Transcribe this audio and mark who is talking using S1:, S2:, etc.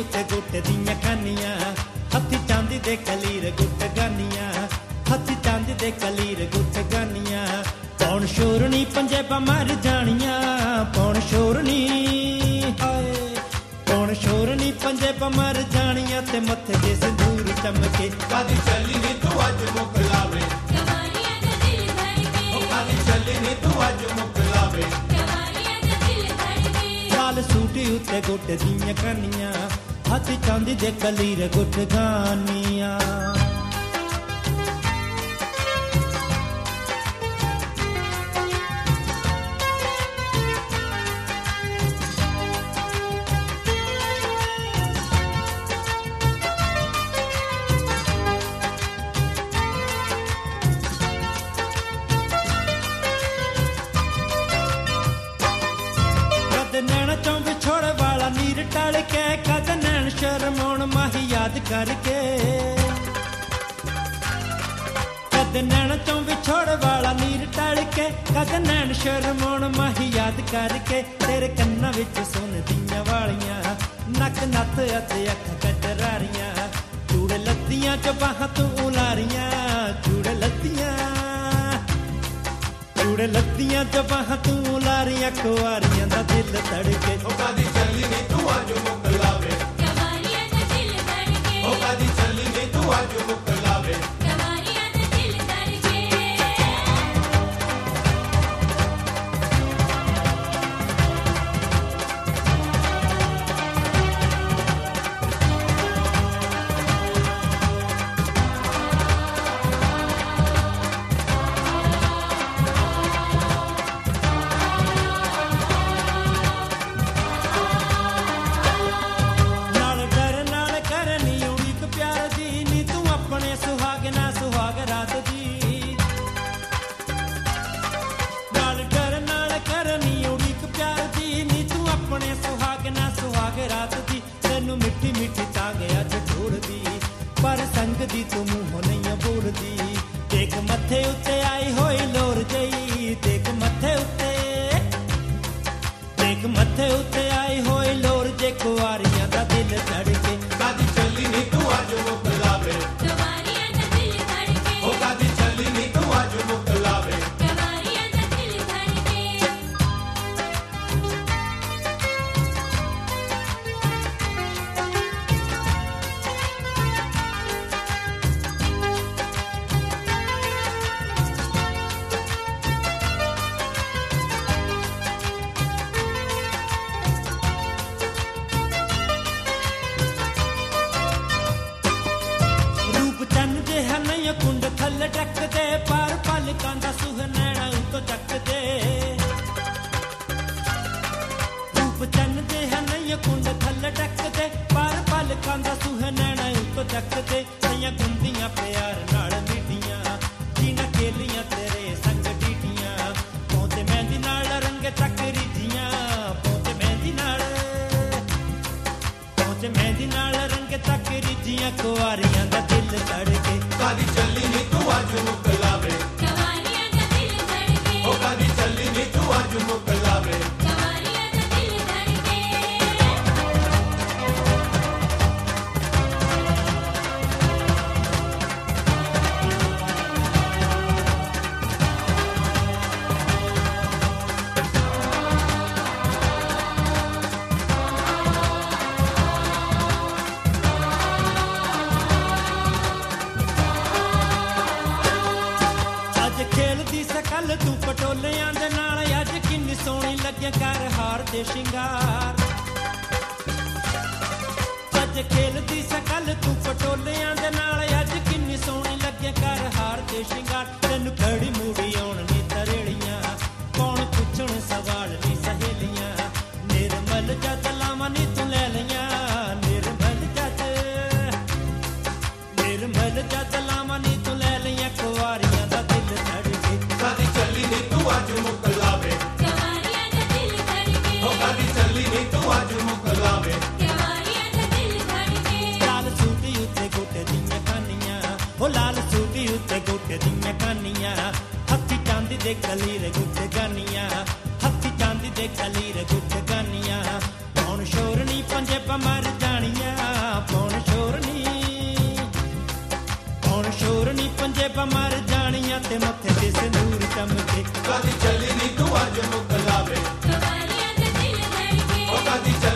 S1: उत्ते गुट दियां कानियां हत्थी चांदी दे कलीर गुट गानियां हत्थी चांदी दे कलीर गुट गानियां पौन शोरनी पंजेबां मर जानियां पौन शोरनी हाय पौन शोरनी पंजेबां मर जानियां ते मत्थे ते सिंदूर चमके
S2: कादी चली नी तू अज मुकलावे
S3: कवालियां दा दिल धड़के
S2: ओ कादी चली नी तू अज मुकलावे
S3: कवालियां दा दिल धड़के
S1: लाल सूटी उत्ते गुट दियां कानियां हत्थी चांदी दे कलीर गुट गानियां छोड़ वाला नीर टल के कद नैन शर्मोण माही याद करके कद नैन चों विछोड़ वाला नीर टल के कद नैन शर्मोण माही याद करके तेरे कन्ना विच सुन दियां वालियां नक नत अते अख कटरारियां चूड़े लत्तियां च बाहां तू उलारियां चूड़े लत्तियां च बाहां तू उलारियां कुआरियां दा दिल धड़के
S2: ओ कादी चली नी तू अज मुकलावे
S3: कवालियां दा दिल धड़के
S2: ओ कादी चली नी तू अज मुकलावे
S3: कवालियां दा दिल धड़के मिठी मिठी तांगे अज ढोलदी पर संग दी तू मूंहों नहीं बोलदी देख मथे उत्ते आई होई लोर जई देख मथे उत्ते आई होई लोर जे कुआरियां दा दिल धड़के
S2: कादी चली नी तू अज मुकलावे
S3: कवालियां दा दिल धड़के
S2: ओ कादी चली नी तू अज मुकलावे
S3: कवालियां दा दिल धड़के कुंड थल डकदे पर पलकां दा सुहनैणा उतो चकदे रूप चन्न दे हनैया कुंड थल डकदे पर पलकां दा सुहनैणा उतो चकदे सैयां गुंदियां प्यार नाल मिठियां जीना खेलियां तेरे संग डीटियां पौंदे मेहंदी नाल रंग चकरी जियां पौंदे मेहंदी नाल रंग चकरी जियां कुआरियां दा दिल धड़के
S2: कादी चली नी तू अज मुकलावे
S3: कवालियां दा दिल धड़के
S2: ओ कादी चली नी तू अज मुकलावे
S3: कवालियां दा दिल धड़के कल तू पटोलियां दे नाल अज किन्नी सोहनी लगे कर हार ते शिंगार अज खेलदी सकल तू पटोलियां दे नाल अज किन्नी सोहनी लगे कर हार ते शिंगार तैनू खड़ी मूड़ी आउण नी तरेड़ियां कौन पुछण सवाल नी सहेलियां निर्मल जद लावां नी तू ले लियां निर्मल जद लावां नी तू ले लियां कुआरियां दा दिल धड़के
S2: कादी चली नी तू अज मुकलावे
S3: कवालियां दा दिल धड़के
S2: ओ कादी चली नी तू अज मुकलावे
S3: कवालियां दा दिल धड़के
S1: लाल सूटी उत्ते गोटे दियां कानियां ओ लाल सूटी उत्ते गोटे दियां कानियां हत्थी चांदी दे कलीर गुट गानियां हत्थी चांदी दे कलीर गुट गानियां ਪੌਣ ਸ਼ੋਰਨੀ ਪੰਜੇਬਾਂ ਮਰ ਜਾਣੀਆਂ ਪੌਣ ਸ਼ੋਰਨੀ ਪੰਜੇਬਾਂ ਮਰ ਜਾਣੀਆਂ ਤੇ ਮੱਥੇ ਤੇ ਸੰਦੂਰ ਚਮਕੇ
S2: ਕਦੀ ਚੱਲੀ ਨੀ ਤੂੰ ਅੱਜ ਮੁਕਲਾਵੇ
S4: ਕਵਾਲੀਆਂ ਦੇ ਦਿਲ ਧੜਕੇ
S2: ਉਹ ਕਦੀ ਚੱਲੀ